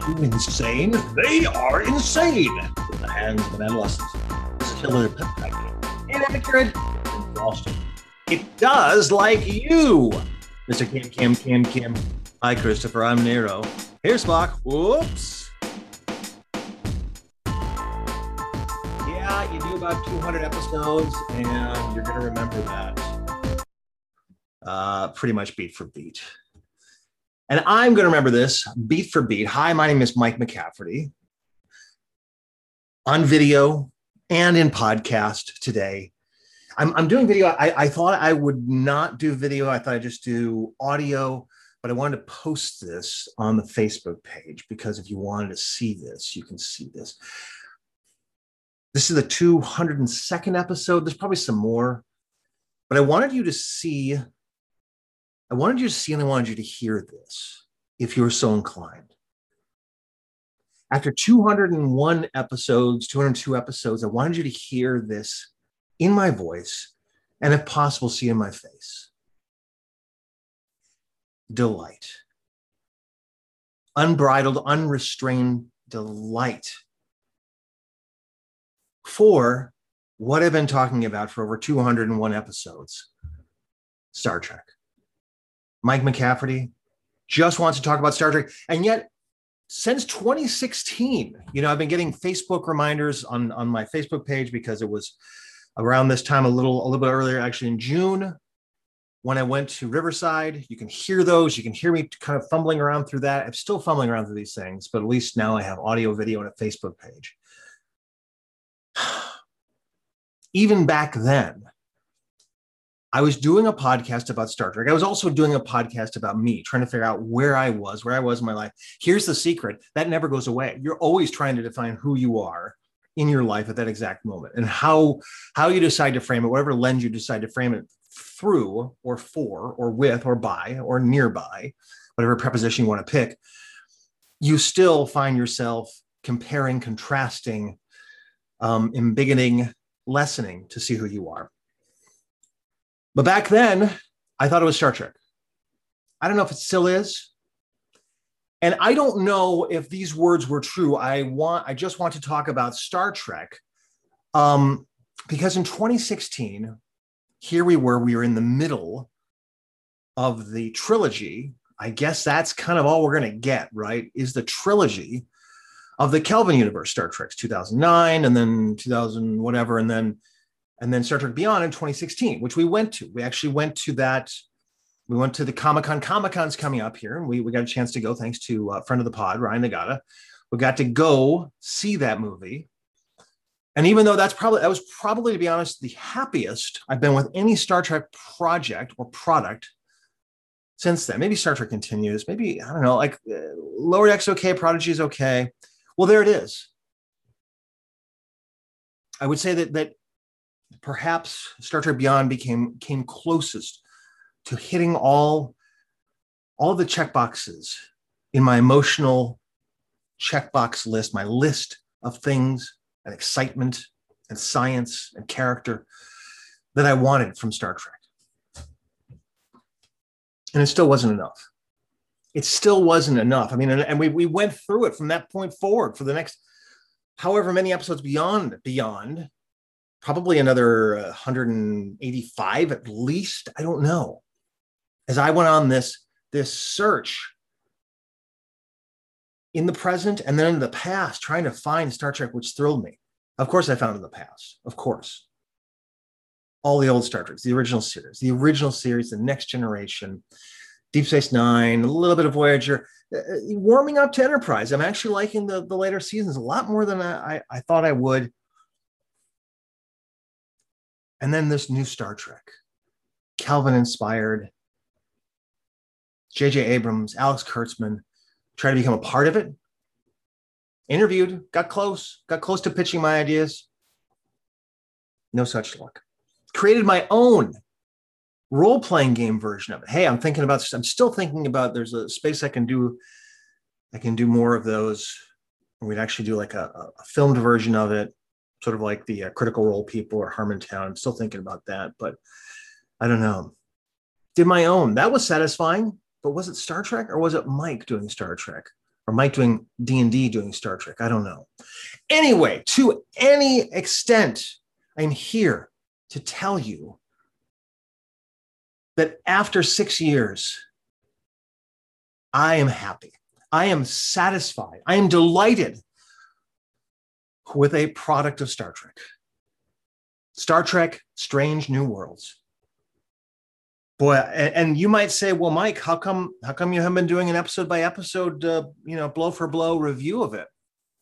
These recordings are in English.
too insane. They are insane. In the hands of an adolescent. This is Killer Peptide Game. Inaccurate and exhaustion. It does like you. Mr. Kim. Hi, Christopher. I'm Nero. Here's Spock. Whoops. Yeah, you do about 200 episodes, and you're going to remember that pretty much beat for beat. And I'm going to remember this beat for beat. Hi, my name is Mike McCafferty. On video and in podcast today. I'm doing video. I thought I would not do video. I thought I'd just do audio, but I wanted to post this on the Facebook page because if you wanted to see this, you can see this. This is the 202nd episode. There's probably some more, but I wanted you to see and I wanted you to hear this if you were so inclined. After 201 episodes, 202 episodes, I wanted you to hear this in my voice and if possible, see in my face. Delight. Unbridled, unrestrained delight for what I've been talking about for over 201 episodes, Star Trek. Mike McCafferty just wants to talk about Star Trek. And yet, since 2016, I've been getting Facebook reminders on my Facebook page because it was around this time, a little bit earlier, actually in June, when I went to Riverside. You can hear those. You can hear me kind of fumbling around through that. I'm still fumbling around through these things, but at least now I have audio, video, and a Facebook page. Even back then, I was doing a podcast about Star Trek. I was also doing a podcast about me, trying to figure out where I was in my life. Here's the secret. That never goes away. You're always trying to define who you are in your life at that exact moment and how you decide to frame it, whatever lens you decide to frame it through or for or with or by or nearby, whatever preposition you want to pick, you still find yourself comparing, contrasting, embiggening, lessening to see who you are. But back then, I thought it was Star Trek. I don't know if it still is. And I don't know if these words were true. I just want to talk about Star Trek because in 2016, here we were in the middle of the trilogy. I guess that's kind of all we're going to get, right? Is the trilogy of the Kelvin universe, Star Trek's 2009 and then 2000 whatever, and then Star Trek Beyond in 2016, which we went to. We actually went to that. We went to the Comic-Con. Comic-Con's coming up here, and we got a chance to go thanks to a friend of the pod, Ryan Nagata. We got to go see that movie. And even though that was probably, to be honest, the happiest I've been with any Star Trek project or product since then. Maybe Star Trek Continues. Maybe, I don't know, like Lower Deck's okay, Prodigy's okay. Well, there it is. I would say that perhaps Star Trek Beyond came closest to hitting all the checkboxes in my emotional checkbox list, my list of things and excitement and science and character that I wanted from Star Trek. And it still wasn't enough. It still wasn't enough. I mean, and we went through it from that point forward for the next however many episodes beyond, probably another 185 at least. I don't know. As I went on this search in the present and then in the past, trying to find Star Trek, which thrilled me. Of course, I found it in the past. Of course. All the old Star Treks, the original series, the Next Generation, Deep Space Nine, a little bit of Voyager, warming up to Enterprise. I'm actually liking the later seasons a lot more than I thought I would. And then this new Star Trek, Kelvin inspired, J.J. Abrams, Alex Kurtzman, tried to become a part of it. Interviewed, got close to pitching my ideas. No such luck. Created my own role-playing game version of it. Hey, I'm still thinking about, there's a space I can do more of those. We'd actually do like a filmed version of it, sort of like the Critical Role people or Harmontown. I'm still thinking about that, but I don't know. Did my own. That was satisfying, but was it Star Trek or was it Mike doing Star Trek? or Mike doing D&D doing Star Trek. I don't know. Anyway, to any extent, I'm here to tell you that after 6 years, I am happy. I am satisfied. I am delighted with a product of Star Trek. Star Trek, Strange New Worlds. Boy, and you might say, well, Mike, how come you haven't been doing an episode by episode, blow for blow review of it?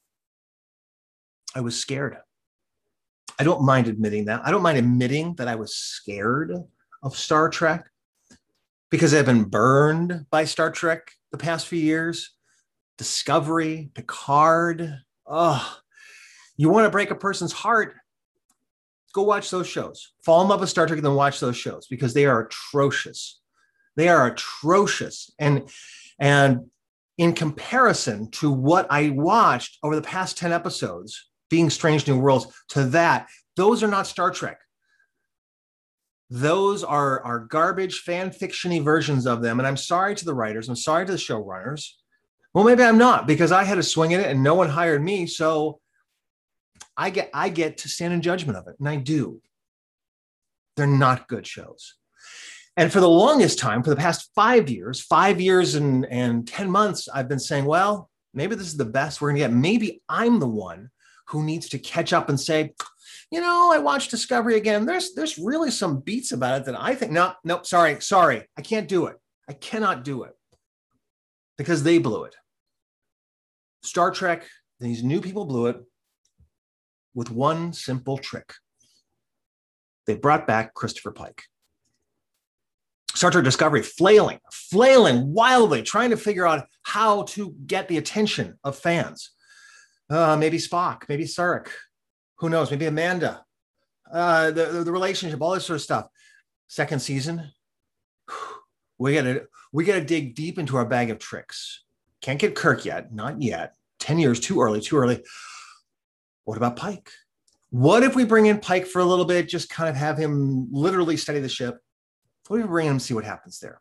I was scared. I don't mind admitting that. I don't mind admitting that I was scared of Star Trek because I've been burned by Star Trek the past few years. Discovery, Picard. Oh, you want to break a person's heart? Go watch those shows. Fall in love with Star Trek and then watch those shows because they are atrocious. They are atrocious. And in comparison to what I watched over the past 10 episodes, being Strange New Worlds, to that, those are not Star Trek. Those are garbage fan fiction-y versions of them. And I'm sorry to the writers. I'm sorry to the showrunners. Well, maybe I'm not because I had a swing at it and no one hired me. So I get to stand in judgment of it. And I do. They're not good shows. And for the longest time, for the past 5 years and 10 months, I've been saying, well, maybe this is the best we're going to get. Maybe I'm the one who needs to catch up and say, I watched Discovery again. There's really some beats about it that I think, no, sorry. I can't do it. I cannot do it because they blew it. Star Trek, these new people blew it with one simple trick. They brought back Christopher Pike. Star Trek Discovery flailing wildly, trying to figure out how to get the attention of fans. Maybe Spock, maybe Sarek, who knows, maybe Amanda, the relationship, all this sort of stuff. Second season, we gotta dig deep into our bag of tricks. Can't get Kirk yet, not yet. 10 years, too early. What about Pike? What if we bring in Pike for a little bit, just kind of have him literally study the ship? What if we bring him and see what happens there?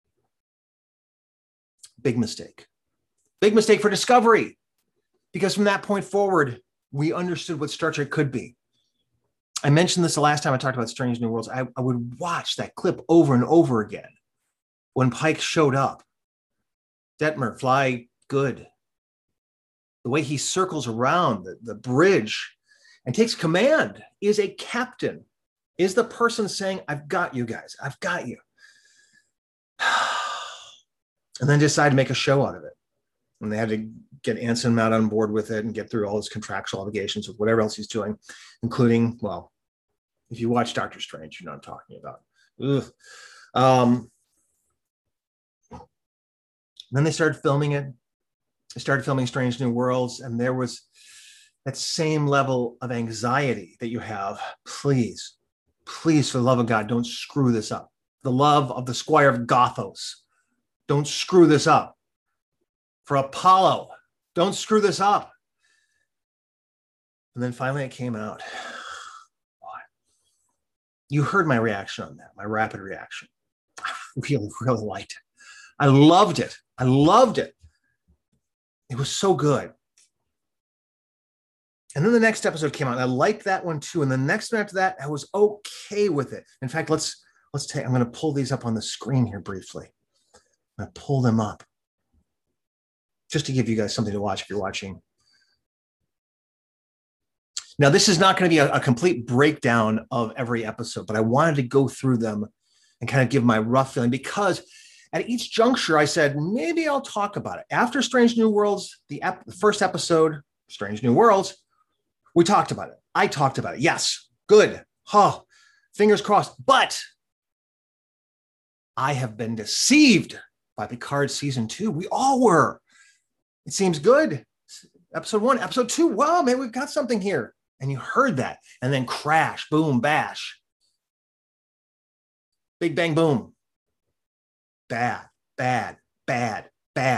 Big mistake. Big mistake for Discovery. Because from that point forward, we understood what Star Trek could be. I mentioned this the last time I talked about Strange New Worlds. I would watch that clip over and over again when Pike showed up. Detmer, fly good. The way he circles around the bridge and takes command, is a captain, is the person saying, I've got you guys, I've got you. And then decide to make a show out of it. And they had to get Anson Mount on board with it and get through all his contractual obligations with whatever else he's doing, including, well, if you watch Doctor Strange, you know what I'm talking about. Then they started filming it. They started filming Strange New Worlds, and there was that same level of anxiety that you have. Please, for the love of God, don't screw this up. The love of the Squire of Gothos. Don't screw this up. For Apollo, don't screw this up. And then finally it came out. You heard my reaction on that, my rapid reaction. I really liked it. I loved it. It was so good. And then the next episode came out, and I liked that one too. And the next one after that, I was okay with it. In fact, I'm going to pull these up on the screen here briefly. I'm going to pull them up just to give you guys something to watch if you're watching. Now, this is not going to be a complete breakdown of every episode, but I wanted to go through them and kind of give my rough feeling, because at each juncture, I said, maybe I'll talk about it. After Strange New Worlds, the first episode, Strange New Worlds, we talked about it. I talked about it. Yes, good. Fingers crossed. But I have been deceived by Picard season 2. We all were. It seems good. Episode 1, episode 2. Well, man, we've got something here. And you heard that. And then crash, boom, bash. Big bang, boom. Bad. That's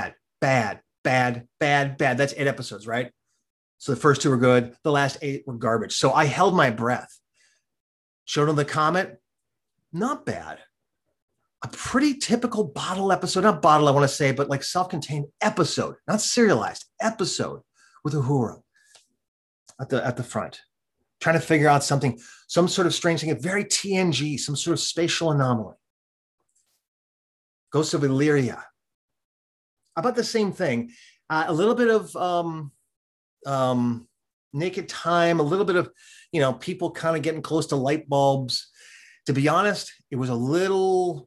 8 episodes, right? So the first 2 were good. The last 8 were garbage. So I held my breath. Showed him the comet. Not bad. a pretty typical bottle episode, not bottle, I want to say, but like self-contained episode, not serialized episode with Uhura at the front, trying to figure out something, some sort of strange thing, very TNG, some sort of spatial anomaly. Ghosts of Illyria. About the same thing. A little bit of Naked Time, a little bit of, people kind of getting close to light bulbs. To be honest, it was a little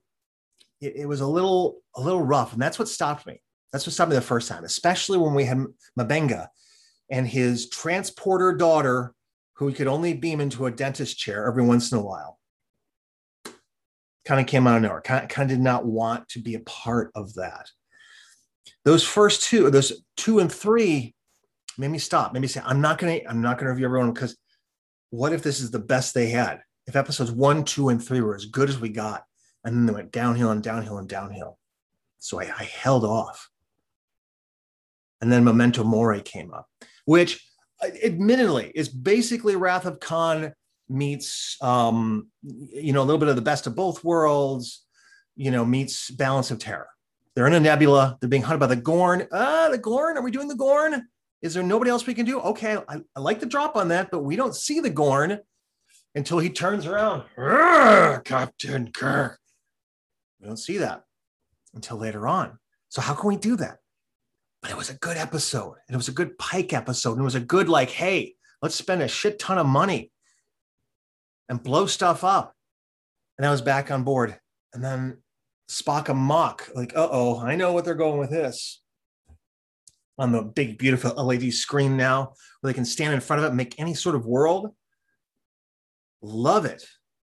rough, and that's what stopped me. That's what stopped me the first time, especially when we had Mabenga and his transporter daughter, who could only beam into a dentist chair every once in a while. Kind of came out of nowhere. Kind of did not want to be a part of that. Those first two, those 2 and 3, made me stop. Made me say, I'm not gonna review everyone, because what if this is the best they had? If episodes 1, 2, and 3 were as good as we got, and then they went downhill and downhill and downhill. So I held off. And then Memento Mori came up, which admittedly is basically Wrath of Khan meets, a little bit of the best of both worlds, meets Balance of Terror. They're in a nebula. They're being hunted by the Gorn. The Gorn? Are we doing the Gorn? Is there nobody else we can do? Okay, I like the drop on that, but we don't see the Gorn until he turns around. Captain Kirk. We don't see that until later on. So how can we do that? But it was a good episode. And it was a good Pike episode. And it was a good, hey, let's spend a shit ton of money and blow stuff up. And I was back on board. And then Spock a mock, I know what they're going with this. On the big, beautiful LED screen now, where they can stand in front of it and make any sort of world. Love it.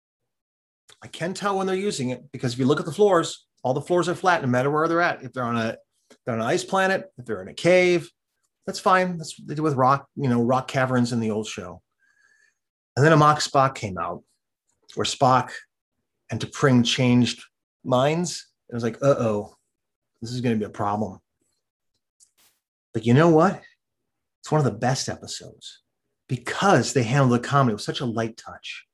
I can tell when they're using it, because if you look at the floors, all the floors are flat no matter where they're at. If they're on an ice planet, if they're in a cave, that's fine. That's what they do with rock, rock caverns in the old show. And then a mock Spock came out, where Spock and T'Pring changed minds. It was like, this is going to be a problem. But you know what? It's one of the best episodes, because they handled the comedy with such a light touch.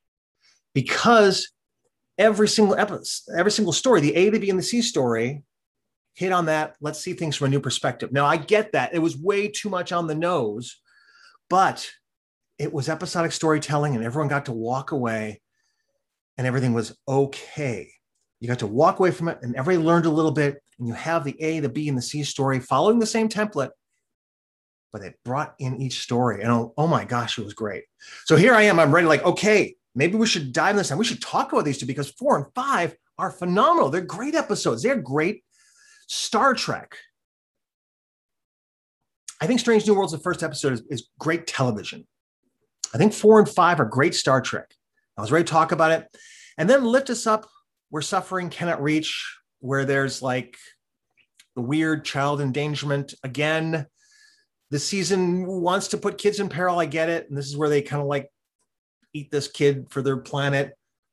Because every single episode, every single story, the A, the B, and the C story, hit on that. Let's see things from a new perspective. Now, I get that. It was way too much on the nose, but it was episodic storytelling, and everyone got to walk away, and everything was okay. You got to walk away from it, and everybody learned a little bit, and you have the A, the B, and the C story following the same template, but it brought in each story. And oh my gosh, it was great. So here I am. I'm ready, okay, maybe we should dive in this time. We should talk about these two, because 4 and 5 are phenomenal. They're great episodes. They're great Star Trek. I think Strange New Worlds, the first episode, is great television. I think 4 and 5 are great Star Trek. I was ready to talk about it. And then lift us up where suffering cannot reach, where there's the weird child endangerment. Again, the season wants to put kids in peril. I get it. And this is where they kind of eat this kid for their planet.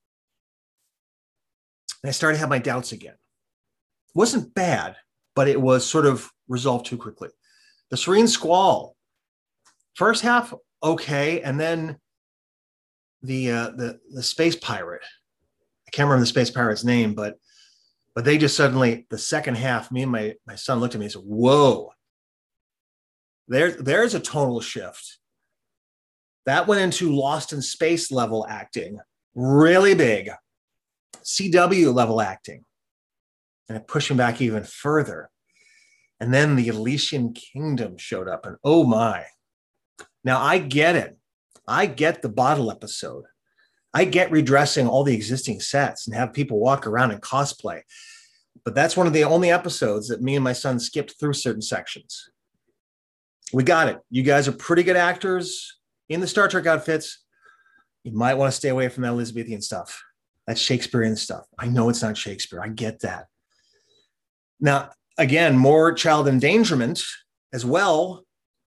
And I started to have my doubts again. It wasn't bad, but it was sort of resolved too quickly. The Serene Squall, first half, okay. And then the space pirate, I can't remember the space pirate's name, but they just suddenly, the second half, me and my son looked at me and said, whoa, there's a tonal shift. That went into Lost in Space level acting, really big, CW level acting, and it pushed him back even further. And then the Elysian Kingdom showed up, and oh my. Now I get it. I get the bottle episode. I get redressing all the existing sets and have people walk around and cosplay. But that's one of the only episodes that me and my son skipped through certain sections. We got it. You guys are pretty good actors in the Star Trek outfits. You might want to stay away from that Elizabethan stuff. That's Shakespearean stuff. I know it's not Shakespeare. I get that. Now, again, more child endangerment as well.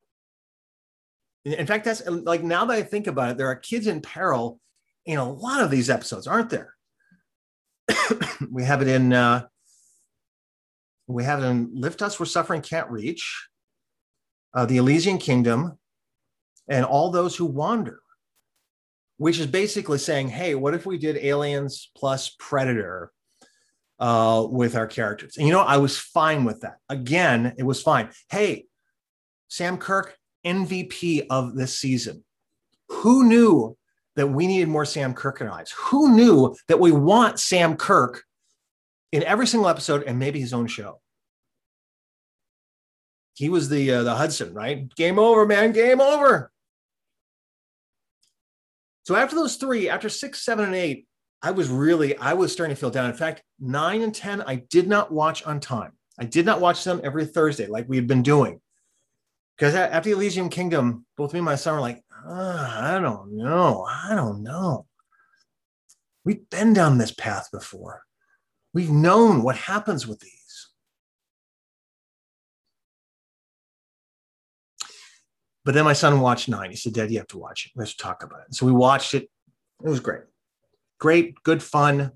In fact, that's now that I think about it, there are kids in peril in a lot of these episodes, aren't there? We have it in Lift Us Where Suffering Can't Reach, the Elysian Kingdom, and All Those Who Wander, which is basically saying, hey, what if we did Aliens plus Predator with our characters. And, I was fine with that. Again, it was fine. Hey, Sam Kirk, MVP of this season. Who knew that we needed more Sam Kirk in our lives? Who knew that we want Sam Kirk in every single episode and maybe his own show? He was the Hudson, right? Game over, man. Game over. So after those three, after 6, 7, and 8, I was starting to feel down. In fact, 9 and 10, I did not watch on time. I did not watch them every Thursday like we had been doing. Because after the Elysium Kingdom, both me and my son were like, I don't know. We've been down this path before. We've known what happens with these. But then my son watched 9. He said, Dad, you have to watch it. Let's talk about it. So we watched it. It was great. Great, good fun.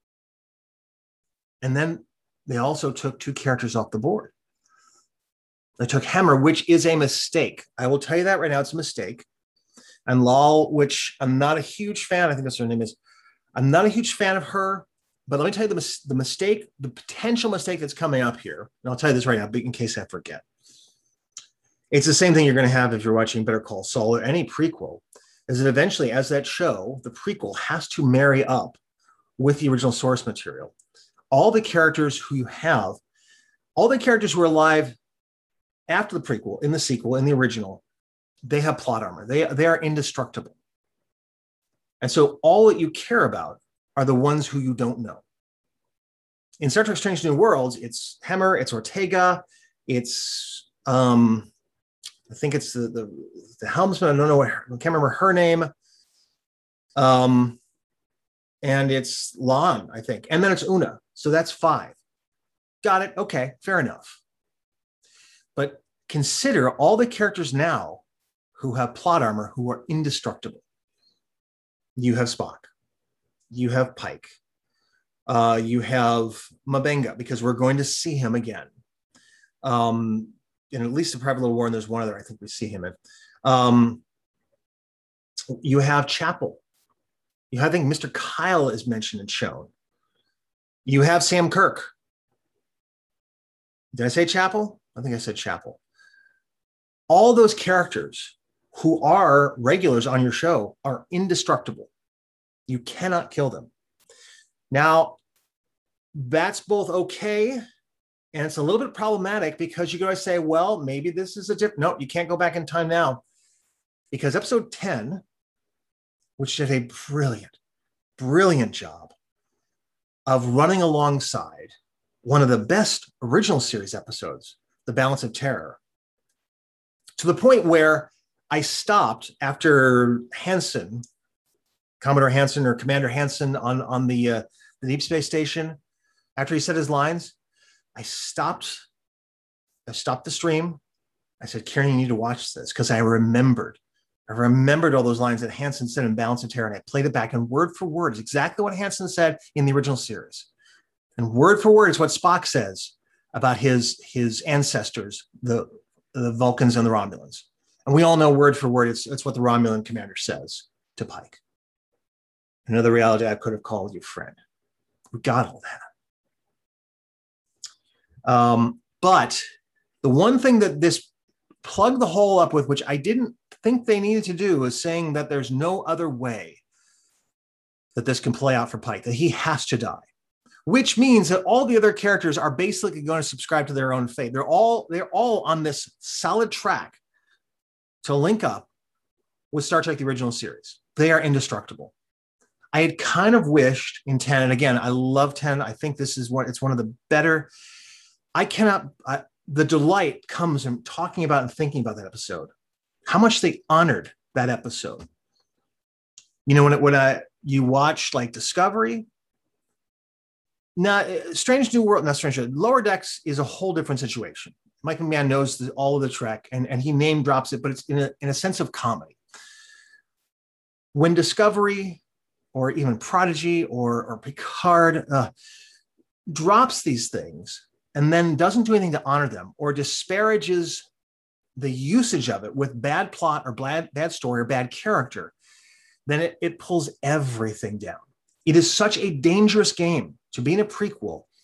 And then they also took 2 characters off the board. They took Hemmer, which is a mistake. I will tell you that right now. It's a mistake. And Lal, which I'm not a huge fan. I think that's her name is. I'm not a huge fan of her. But let me tell you the mistake, the potential mistake that's coming up here. And I'll tell you this right now, in case I forget. It's the same thing you're going to have if you're watching Better Call Saul or any prequel, is that eventually, as that show, the prequel has to marry up with the original source material. All the characters who you have, all the characters who are alive after the prequel, in the sequel, in the original, they have plot armor. They are indestructible. And so all that you care about are the ones who you don't know. In Star Trek Strange New Worlds, it's Hemmer, it's Ortega, it's I think it's the helmsman. I don't know I can't remember her name. And it's La'an, I think. And then it's Una. So that's 5. Got it. Okay, fair enough. But consider all the characters now who have plot armor who are indestructible. You have Spock. You have Pike. You have M'Benga, because we're going to see him again. In at least the Private Little War, and there's one other I think we see him in. You have Chapel. I think Mr. Kyle is mentioned and shown. You have Sam Kirk. Did I say Chapel? I think I said Chapel. All those characters who are regulars on your show are indestructible. You cannot kill them. Now, that's both okay, and it's a little bit problematic, because you're going to say, well, maybe this is a different. No, you can't go back in time now, because episode 10, which did a brilliant job of running alongside one of the best original series episodes, The Balance of Terror, to the point where I stopped after Hansen, Commodore Hansen or Commander Hansen on the Deep Space Station, after he said his lines, I stopped the stream. I said, Karen, you need to watch this, because I remembered all those lines that Hansen said in Balance of Terror, and I played it back, and word for word is exactly what Hansen said in the original series. And word for word is what Spock says about his ancestors, the Vulcans and the Romulans. And we all know word for word, it's what the Romulan commander says to Pike. Another reality, I could have called you friend. We got all that. But the one thing that this plugged the hole up with, which I didn't think they needed to do, is saying that there's no other way that this can play out for Pike, that he has to die, which means that all the other characters are basically going to subscribe to their own fate. They're all on this solid track to link up with Star Trek, the original series. They are indestructible. I had kind of wished in 10, and again, I love 10. I think this is it's one of the better. The delight comes in talking about and thinking about that episode, how much they honored that episode. You know, when you watch like Discovery, Strange New World, not Strange, Lower Decks is a whole different situation. Mike McMahon knows all of the Trek, and he name drops it, but it's in a sense of comedy. When Discovery or even Prodigy or Picard drops these things and then doesn't do anything to honor them, or disparages the usage of it with bad plot or bad story or bad character, then it pulls everything down. It is such a dangerous game to be in a prequel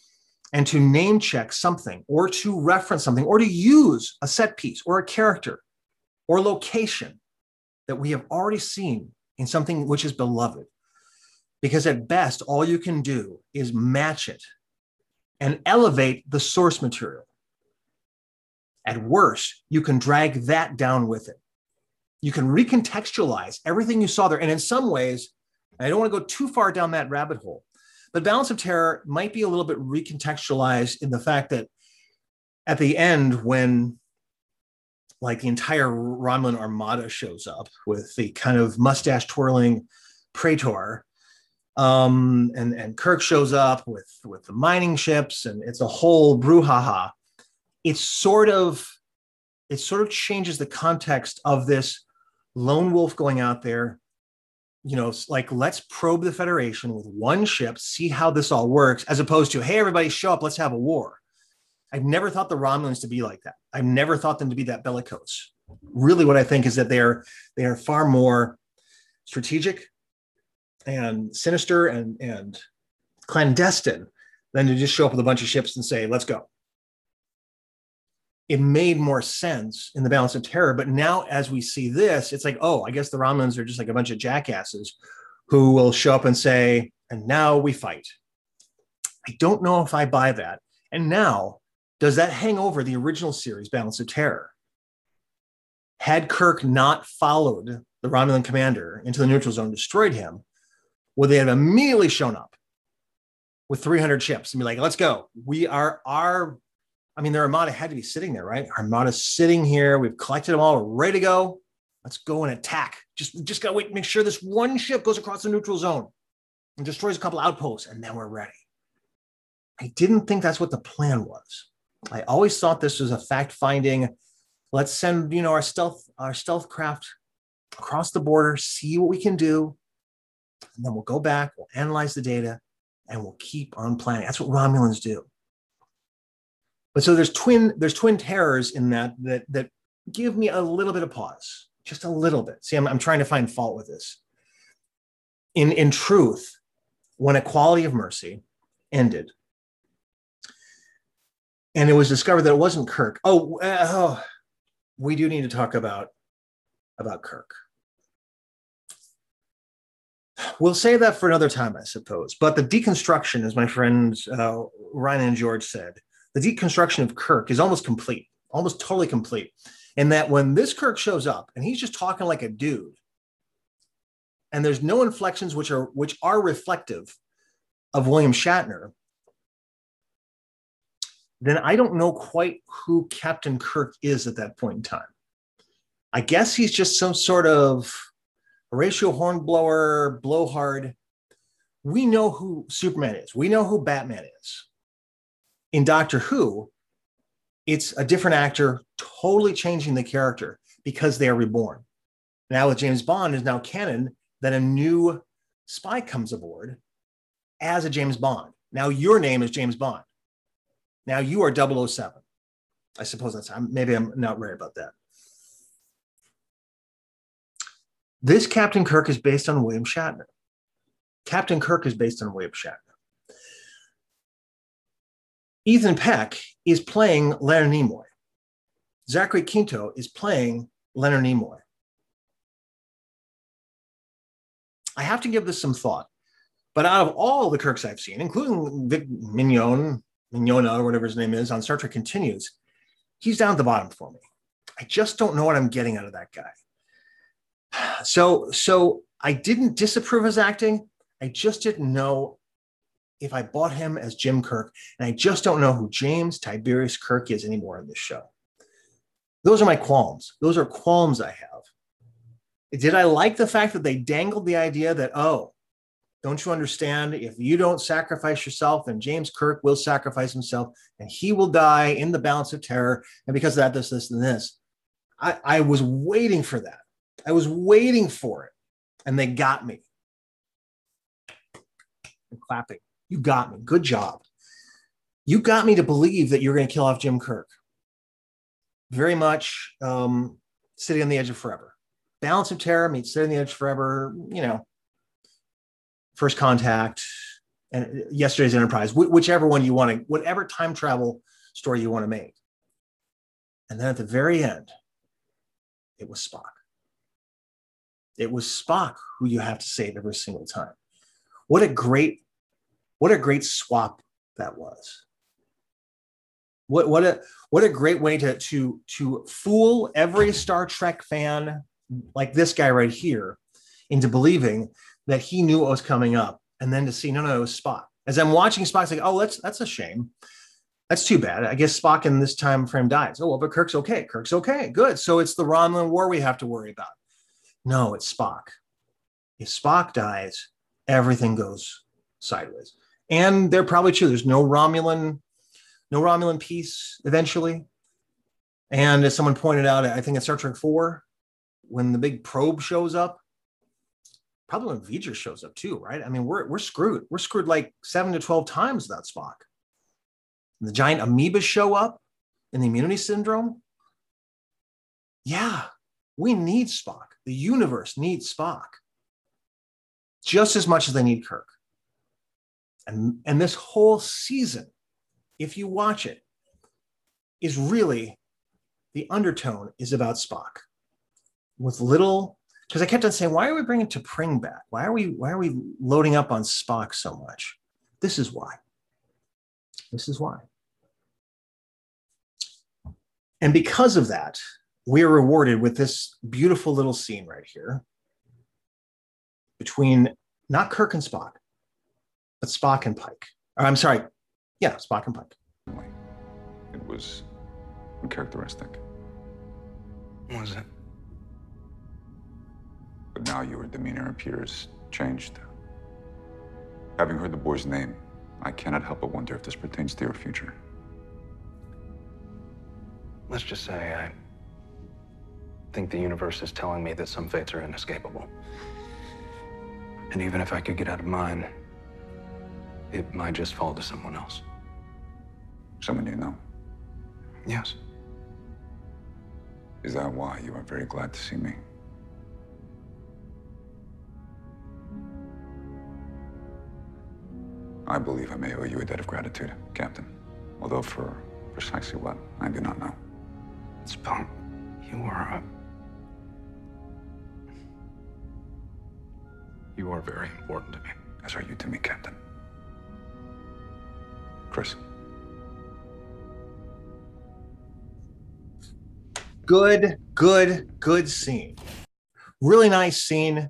and to name check something or to reference something or to use a set piece or a character or location that we have already seen in something which is beloved. Because at best, all you can do is match it and elevate the source material. At worst, you can drag that down with it. You can recontextualize everything you saw there. And in some ways, I don't want to go too far down that rabbit hole, but Balance of Terror might be a little bit recontextualized in the fact that at the end, when like the entire Romulan armada shows up with the kind of mustache twirling Praetor, and Kirk shows up with the mining ships, and it's a whole brouhaha. It sort of changes the context of this lone wolf going out there. You know, like, let's probe the Federation with one ship, see how this all works, as opposed to, hey, everybody show up, let's have a war. I've never thought the Romulans to be like that. I've never thought them to be that bellicose. Really, what I think is that they are far more strategic and sinister and clandestine than to just show up with a bunch of ships and say, let's go. It made more sense in the Balance of Terror, but now as we see this, it's like, oh, I guess the Romulans are just like a bunch of jackasses who will show up and say, and now we fight. I don't know if I buy that. And now, does that hang over the original series, Balance of Terror? Had Kirk not followed the Romulan commander into the neutral zone, destroyed him, would they have immediately shown up with 300 ships and be like, let's go. Their armada had to be sitting there, right? Our armada's sitting here. We've collected them all. We're ready to go. Let's go and attack. Just got to wait, make sure this one ship goes across the neutral zone and destroys a couple outposts, and then we're ready. I didn't think that's what the plan was. I always thought this was a fact-finding. Let's send, our stealth craft across the border, see what we can do, and then we'll go back, we'll analyze the data, and we'll keep on planning. That's what Romulans do. But so there's twin terrors in that give me a little bit of pause, just a little bit. See, I'm trying to find fault with this. In truth, when Equality of Mercy ended, and it was discovered that it wasn't Kirk. We do need to talk about Kirk. We'll save that for another time, I suppose. But the deconstruction, as my friends Ryan and George said, the deconstruction of Kirk is almost complete, almost totally complete. In that when this Kirk shows up and he's just talking like a dude, and there's no inflections which are reflective of William Shatner, then I don't know quite who Captain Kirk is at that point in time. I guess he's just some sort of Horatio Hornblower, blowhard. We know who Superman is. We know who Batman is. In Doctor Who, it's a different actor totally changing the character because they are reborn. Now with James Bond is now canon that a new spy comes aboard as a James Bond. Now your name is James Bond. Now you are 007. I suppose maybe I'm not right about that. This Captain Kirk is based on William Shatner. Captain Kirk is based on William Shatner. Ethan Peck is playing Leonard Nimoy. Zachary Quinto is playing Leonard Nimoy. I have to give this some thought, but out of all the Kirks I've seen, including Vic Mignogna, or whatever his name is, on Star Trek Continues, he's down at the bottom for me. I just don't know what I'm getting out of that guy. So I didn't disapprove his acting. I just didn't know if I bought him as Jim Kirk, and I just don't know who James Tiberius Kirk is anymore in this show. Those are my qualms. Those are qualms I have. Did I like the fact that they dangled the idea that, oh, don't you understand? If you don't sacrifice yourself, then James Kirk will sacrifice himself, and he will die in the Balance of Terror. And because of that, this, and this. I was waiting for that. I was waiting for it, and they got me. I'm clapping. You got me. Good job. You got me to believe that you're going to kill off Jim Kirk. Very much City on the Edge of Forever. Balance of Terror meets City on the Edge of Forever, First Contact, and Yesterday's Enterprise, whichever one you want to, whatever time travel story you want to make. And then at the very end, it was Spock. It was Spock who you have to save every single time. What a great swap that was. What a great way to fool every Star Trek fan like this guy right here into believing that he knew what was coming up, and then to see no, it was Spock. As I'm watching Spock, it's like, oh, that's a shame. That's too bad. I guess Spock in this time frame dies. Oh, well, but Kirk's okay. Kirk's okay. Good. So it's the Romulan War we have to worry about. No, it's Spock. If Spock dies, everything goes sideways. And they're probably true. There's no Romulan peace eventually. And as someone pointed out, I think in Star Trek 4, when the big probe shows up, probably when V'ger shows up too, right? I mean, we're screwed. We're screwed like 7 to 12 times without Spock. The giant amoebas show up in the Immunity Syndrome. Yeah, we need Spock. The universe needs Spock just as much as they need Kirk. And this whole season, if you watch it, is really, the undertone is about Spock. With little, because I kept on saying, why are we bringing T'Pring back? Why are we loading up on Spock so much? This is why. This is why. And because of that, we are rewarded with this beautiful little scene right here between not Kirk and Spock, but Spock and Pike. Or, I'm sorry. Yeah, Spock and Pike. It was uncharacteristic. Was it? But now your demeanor appears changed. Having heard the boy's name, I cannot help but wonder if this pertains to your future. Let's just say I think the universe is telling me that some fates are inescapable. And even if I could get out of mine, it might just fall to someone else. Someone you know? Yes. Is that why you are very glad to see me? I believe I may owe you a debt of gratitude, Captain. Although for precisely what, I do not know. Spock, you are very important to me. As are you to me, Captain. Chris. Good scene. Really nice scene.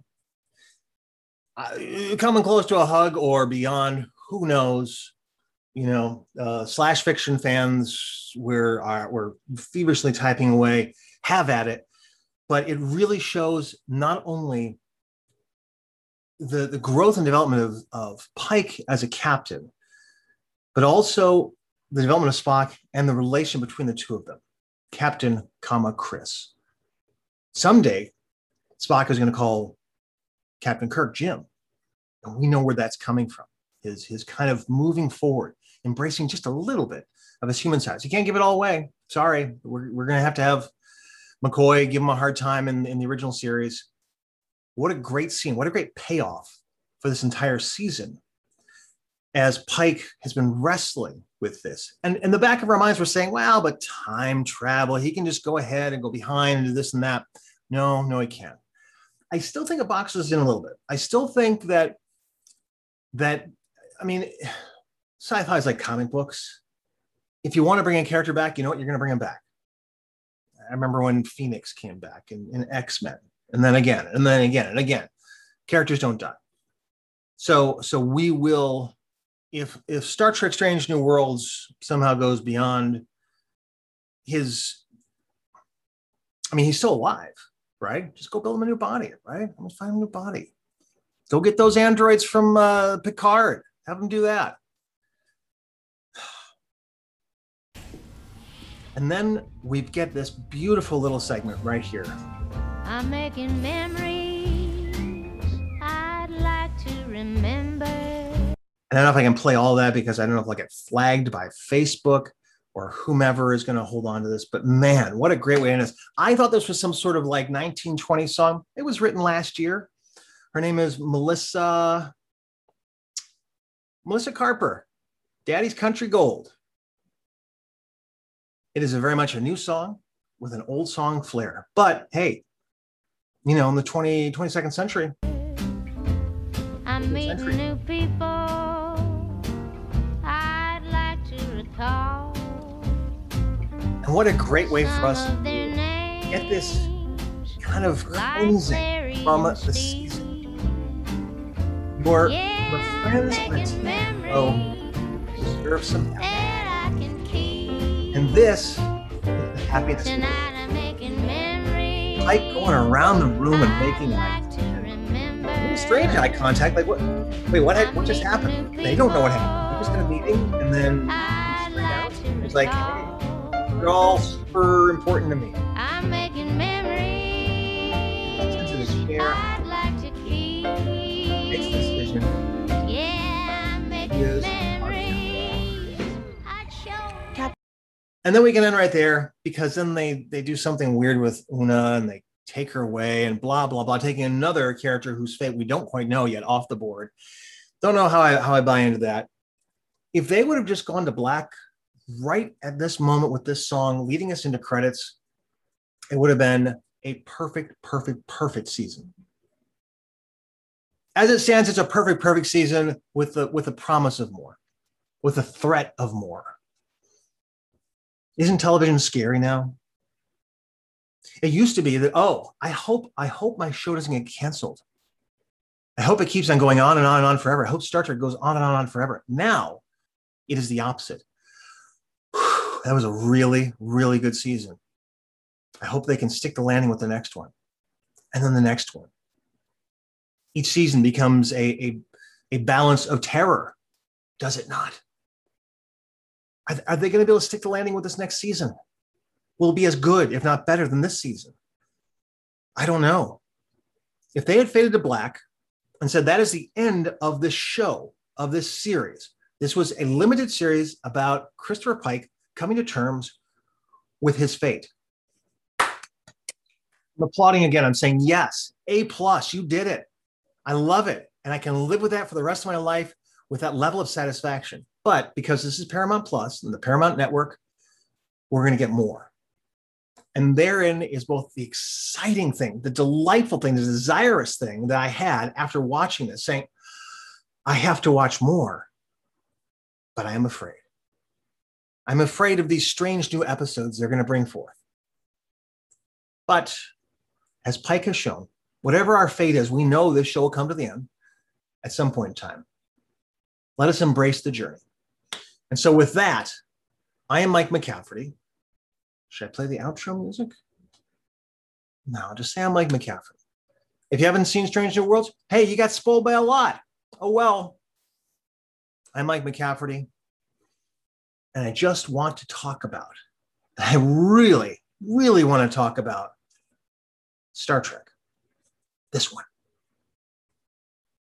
Coming close to a hug or beyond, who knows? You know, slash fiction fans, we're feverishly typing away. Have at it. But it really shows not only the growth and development of Pike as a captain, but also the development of Spock and the relation between the two of them, Captain, Chris. Someday, Spock is going to call Captain Kirk Jim, and we know where that's coming from. His kind of moving forward, embracing just a little bit of his human side. So you can't give it all away. Sorry, we're going to have McCoy give him a hard time in the original series. What a great scene. What a great payoff for this entire season as Pike has been wrestling with this. And in the back of our minds, we're saying, well, but time travel, he can just go ahead and go behind and do this and that. No, he can't. I still think it boxes in a little bit. I still think that I mean, sci-fi is like comic books. If you want to bring a character back, you know what? You're going to bring him back. I remember when Phoenix came back in X-Men, and then again, and then again, and again. Characters don't die. So we will, if Star Trek Strange New Worlds somehow goes beyond he's still alive, right? Just go build him a new body, right? I'm gonna find him a new body. Go get those androids from Picard. Have them do that. And then we get this beautiful little segment right here. I'm making memories I'd like to remember. I don't know if I can play all that because I don't know if I'll get flagged by Facebook or whomever is going to hold on to this. But man, what a great way to end this. I thought this was some sort of like 1920 song. It was written last year. Her name is Melissa Melissa Carper, Daddy's Country Gold. It is very much a new song with an old song flair. But hey, in the 22nd century, I'm meeting new people I'd like to recall. And what a great way for us to get this kind of cleansing from the season. Your friends deserve some happiness. And this is the happiness. Like going around the room and making eye contact. Strange eye contact. Like, what? Wait, what just happened? They don't know what happened. They just had a meeting, and then it's like, hey, you're all super important to me. I'm making memories. Into the chair. I'd like to keep. Makes the decision. Yeah, I'm making memories. I'd show. And then we can end right there, because then they do something weird with Una and they take her away and blah, blah, blah, taking another character whose fate we don't quite know yet off the board. Don't know how I buy into that. If they would have just gone to black right at this moment with this song leading us into credits, it would have been a perfect season. As it stands, it's a perfect season with a promise of more, with a threat of more. Isn't television scary now? It used to be that, I hope my show doesn't get canceled. I hope it keeps on going on and on and on forever. I hope Star Trek goes on and on and on forever. Now, it is the opposite. That was a really, really good season. I hope they can stick the landing with the next one. And then the next one. Each season becomes a balance of terror. Does it not? Are they going to be able to stick the landing with this next season? Will it be as good, if not better, than this season? I don't know. If they had faded to black and said that is the end of this show, of this series, this was a limited series about Christopher Pike coming to terms with his fate. I'm applauding again. I'm saying, yes, A+, you did it. I love it. And I can live with that for the rest of my life with that level of satisfaction. But because this is Paramount Plus and the Paramount Network, we're going to get more. And therein is both the exciting thing, the delightful thing, the desirous thing that I had after watching this, saying, I have to watch more, but I am afraid. I'm afraid of these strange new episodes they're going to bring forth. But as Pike has shown, whatever our fate is, we know this show will come to the end at some point in time. Let us embrace the journey. And so with that, I am Mike McCafferty. Should I play the outro music? No, I'll just say I'm Mike McCafferty. If you haven't seen Strange New Worlds, hey, you got spoiled by a lot. Oh, well. I'm Mike McCafferty. And I just want to talk about, I really, really want to talk about Star Trek. This one.